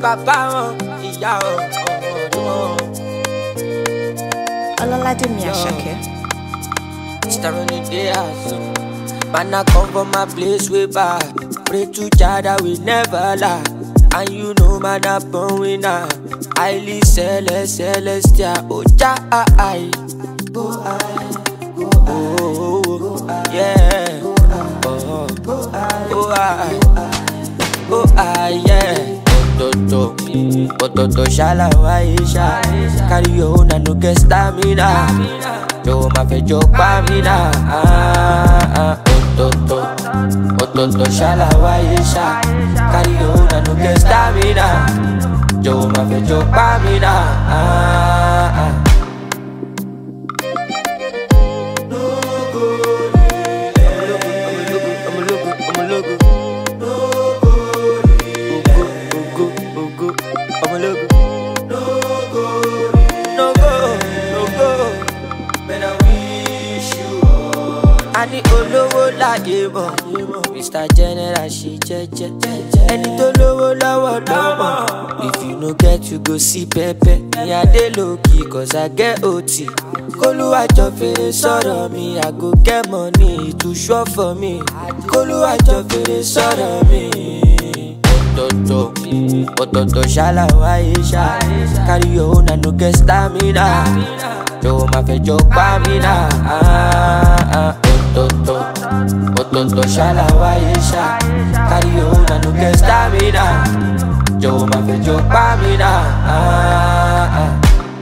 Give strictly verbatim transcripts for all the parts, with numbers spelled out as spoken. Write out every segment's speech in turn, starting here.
bàbá wọn, ìyá wọn. Ọlọ́ládé Àṣàkẹ́. Starring in the house. Man, I come from my place way back. Pray to Jah that we never lie. And you know, man, I'm born winner. Highly celest, celestial. Oh, Jah, I. Go I. Go I. Oh, yeah. Oh, oh, I. Oh, I, yeah. Toto, Toto, shala, waisha. Carry your own and no get stamina. Yo, ma fe jo pa mi na. Ah, ah, Toto, Toto, shala, waisha. Carry your own and no get stamina. Yo, ma fe jo pa mi na. Ah, ah. Ani olówó láyé mọ̀, Mister General ṣì jẹ́jẹ́. Ẹni tó lówó lọ́wọ́ lọ́mọ. If you no get you go see pẹ́pẹ́. Ní adé lókì cause I get O T. Kólúwàjọ fèrè sọ̀rọ̀ mi, I go get money to show for me. Kólúwàjọ fèrè sọ̀rọ̀ mi. Ototo, ototo ṣálá wáyé ṣá. Carry your own and no get stamina. Yo ma fe jo pa mi na. Ah, ah. Ototo, ototo shala waisha. Carry your own and no get stamina. Yo ma fe jo pa mi na. Ah, ah.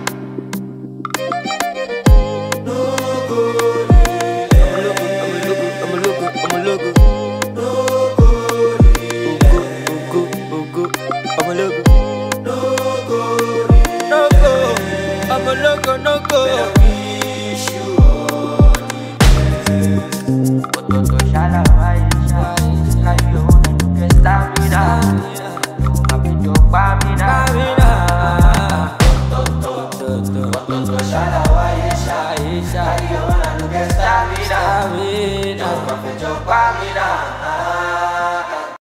Loco, no go. Ototo shala waisha. Carry your own and no get stamina. Ma fe jo pa mi na. Ototo shala waisha. Carry your own and no get stamina. Ma fe jo pa mi na.